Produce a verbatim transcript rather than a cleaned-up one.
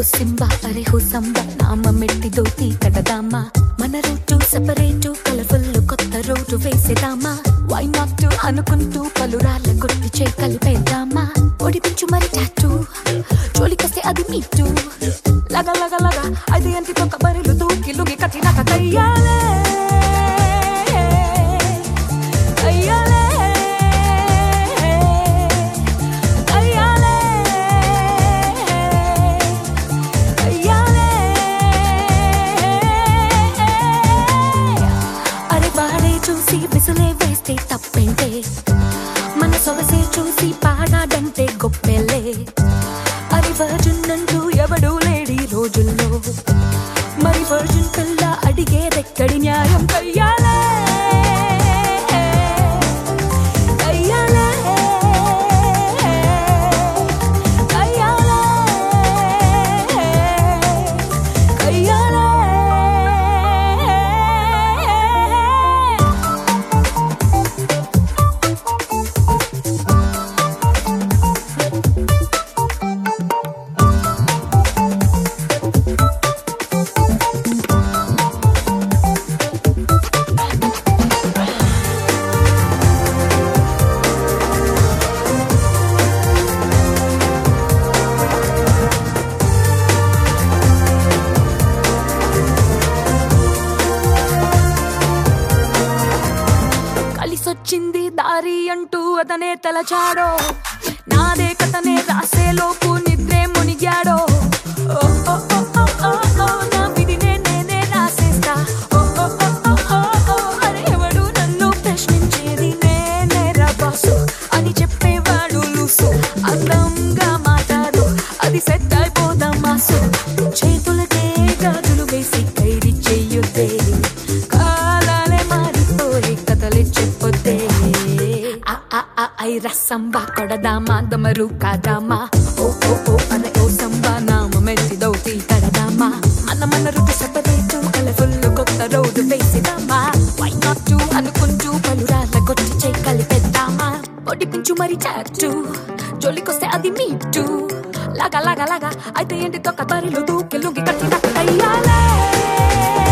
Simba అరే హో సంబా నామ మెట్టి దోతి కడదామా మన రోడ్డు సెపరేటు కలర్ఫుల్ కొత్త రోడ్డు వేసేదామా వై నాట్ అనుకుంటూ పలురాళ్ళ కొట్టి చేయి కలిపేద్దామా ఒడిపించు మరి టాటూ జోలికొస్తే అది మీటూ లగ లగ లగ అది అంటితో కబరులు దూకి లుగి కట్టినాక కయ్యాలే కయ్యాలే చూసి విసులే వేస్తే తప్పేంటే మన సొగసే చూసి పాడాడంటే గొప్పెలే అరి వర్జన్ అంటూ ఎవడూ లేడి రోజుల్లో మరి వర్జన్ పిల్ల అడిగేదెక్కడి న్యాయం కయ్యాలే కయ్యాలే కయ్యాలే కయ్యాలే కలిసొచ్చింది దారి అంటూ అతనే తలచాడో నాదే కథనే రాసే లోపు నిద్రే మునిగాడో ఓ ఓ ఓ ఓ ఓ నా విధినే నేనే రాసేస్తా ఓ ఓ ఓ ఓ ఓ అరే ఎవడు నన్ను ప్రశ్నించేది నేనే రబాసు అని చెప్పేవాడు లూసు అందంగా మాట్లాడు అది సెట్ అయిపోదాం మాసు చేతులకే గాజులు వేసి ఖైరీ చెయ్యొద్దే కాలాలే మారిపోయి కథలే చెప్పొద్దే ఐ రసంబా కొడదామా దమరు కాదామా ఓ ఓ ఓ అరే ఓ సంబా నామ మెట్టి దౌతి కడదామా మన మన రుచి సెపరేటు కలర్ఫుల్ కొత్త రోడ్డు వేసేదామా వై నాట్ అనుకుంటూ పలురాళ్ళ కొట్టి చేయి కలిపేద్దామా ఒడిపించు మరి చాటు జోలికొస్తే అది మీటు లాగా లాగా లాగా అయితే ఏంటి తొక్క బరిలో దూకి లుంగి కట్టిన కయ్యాలే